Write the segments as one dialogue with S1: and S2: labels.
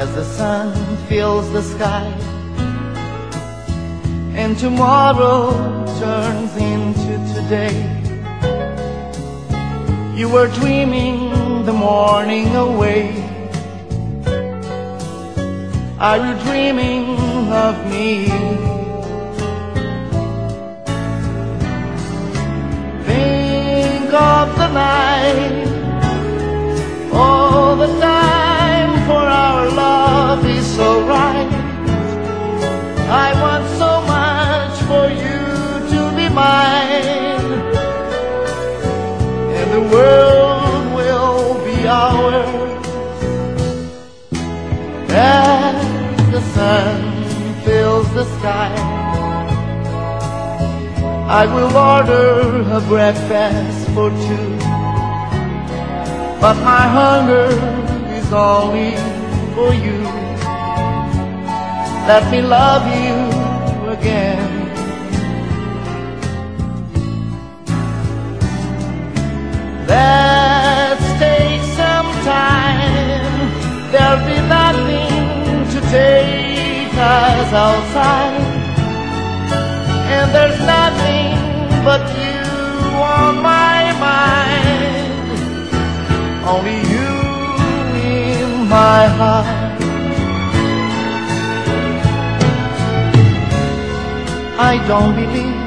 S1: as the sun fills the sky and tomorrow turns into today. You were dreaming the morning away. Are you dreaming of me? Think of the night, all the time, for our love is so right. I want so much for you to be mine, and the world will be ours as the sun fills the sky. I will order a breakfast for two, but my hunger is only for you. Let me love you again. Let's take some time. There'll be nothing to take us outside, and there's nothing but you on my mind. Only you in my heart. I don't believe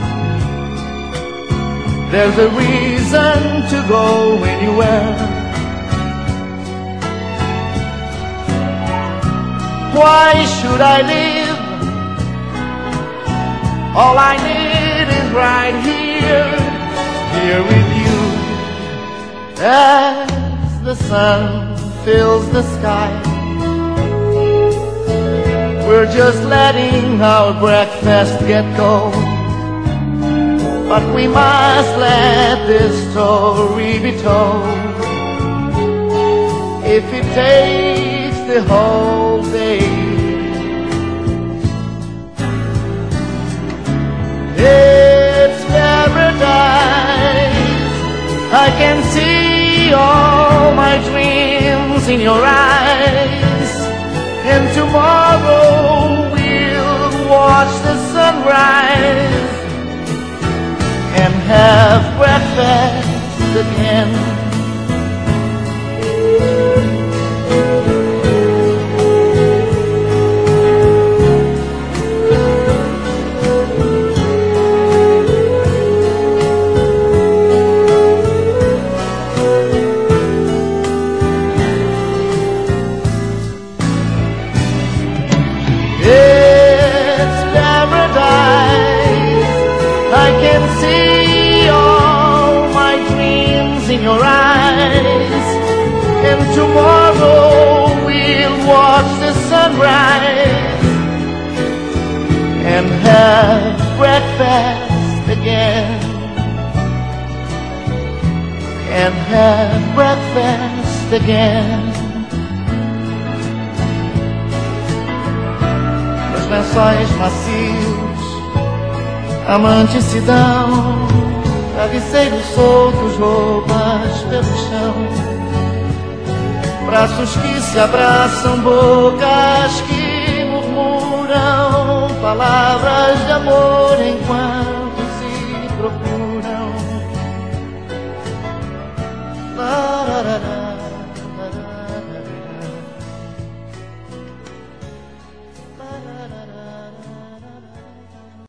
S1: there's a reason to go anywhere. Why should I live? All I need is right here, here with you. As the sun fills the sky, we're just letting our breakfast get cold, but we must let this story be told. If it takes the whole day, it's paradise. I can see all my dreams in your eyes, and tomorrow we'll watch the sunrise and have breakfast again. It's paradise. I can see all my dreams in your eyes, and tomorrow we'll watch the sunrise and have breakfast again, and have breakfast again. Lençóis macios, amantes se dão, travesseiros soltos, roupas pelo chão, braços que se abraçam, bocas